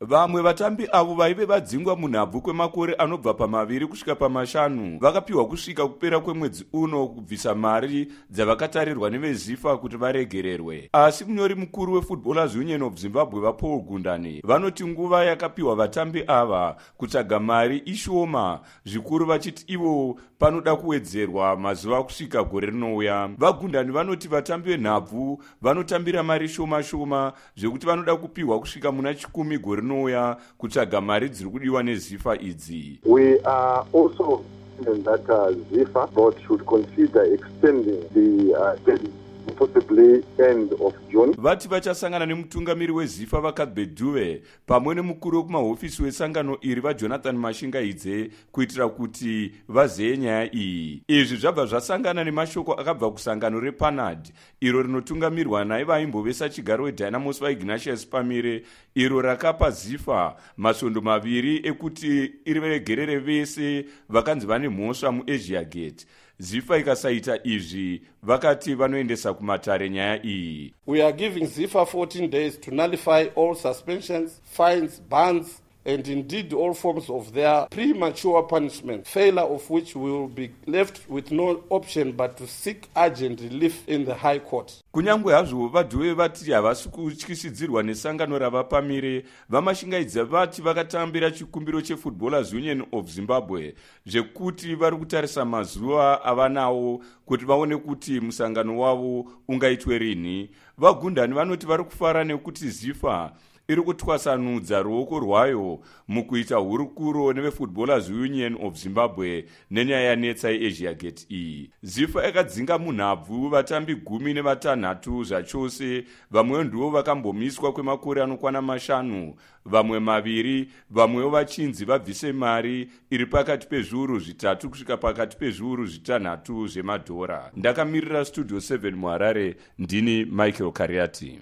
Vamwe vatambi avo vaive vadzingwa munhabvu kwemakore anobva pa2 kusvika pa5 vakapiwa kusvika kupera kwemwedzi uno kubvisa mari dzavakatarirwa neveZIFA kuti varegererwe. Asi munyori mukuru weFootballers Union of Zimbabwe vaPaul Gundani vanoti nguva yakapiwa vatambi ava kutsvaga mari ishoma, zvikuru vachiti ivo panoda kuwedzerwa mazuva kusvika gore rinouya. VaGundani vanoti vatambi venhabvu vanotambira mari shoma zvekuti vanoda kupiwa kusvika muna 10 gore rinouya kutsvaga mari dziri kudiwa neZIFA idzi. We are also that ZIFA board should consider extending the possibly end of June. Vati vachasangana nemutungamiri weZIFA vaKadbe Dube pamwe nemukuru wekumahofisi wesangano iri vaJonathan Mashingaidze kuitira kuti vazeye nyaya iyi. Izvi zvabva zvasangana nemashoko akabva kusangano rePANAD iro rinotungamirwa naivaimbovesa chigaro weDynamos vaIgnatius Pamire iro rakapa ZIFA masvondo 2 ekuti iregerere vese vakanzi vane mhosva muAsia Gate. ZIFA ikasaita izvi vakati vanoendesa kumatare nyaya iyi. We are giving ZIFA 14 days to nullify all suspensions, fines, bans and indeed all forms of their premature punishment, failure of which we will be left with no option but to seek urgent relief in the High Court. Kunyangwe hazvo vaDube vati havasi kutyisidzirwa nesangano ravaPamire, vaMashingaidze vati vakatambira chikumbiro cheFootballers Union of Zimbabwe zvekuti vari kutarisa mazuva avanawo kuti vaone kuti musangano wavo ungaitwe rini. VaGundani vanoti vari kufara nekuti ZIFA iri kutwasanudza ruoko rwayo mukuita hurukuro neveFootballers Union of Zimbabwe nenyaya yanetsa yeAsia Gate iyi. ZIFA yakadzinga munhabvu vatambi 16 zvachose, vamwewo ndivo vakambomiswa kwemakore anokwana 5, vamwe 2, vamwewo vachinzi vabvise mari iri pakati pezviuru 3 kusvika pakati pezviuru 6 zvemadhora. Ndakamirira Studio 7 muHarare, ndini Michael Kariati.